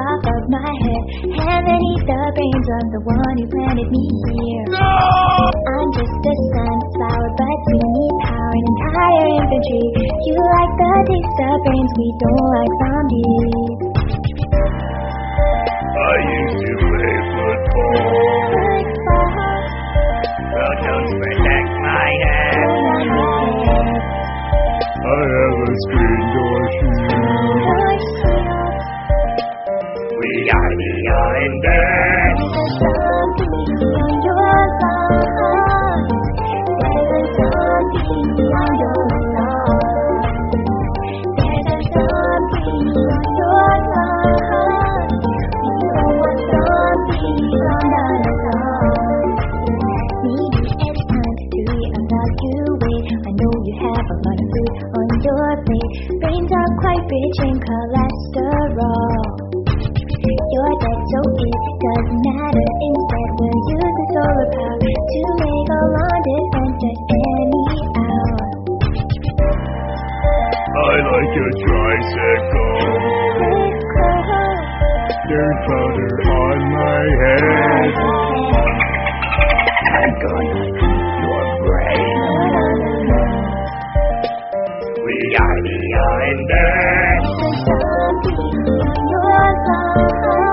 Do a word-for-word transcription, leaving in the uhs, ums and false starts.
top of my head. Heaven eat the brains of the one who planted me here. No! I'm just a sunflower, but we need power and entire infantry. You like the taste of brains, we don't like zombies. I used to play football. Well, don't protect my head. I have a screen door shield. We gotta be all in bed. Brains are quite rich in cholesterol. You're dead, so it doesn't matter. Instead, we'll use the solar power to make a long distance at any hour. I like a tricycle. There's powder on my head. I'm gonna eat your brain. We gotta be all in bed. Your